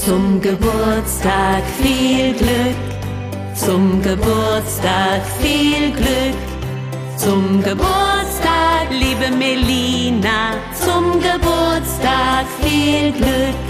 Zum Geburtstag viel Glück, zum Geburtstag viel Glück, zum Geburtstag, liebe Melina, zum Geburtstag viel Glück.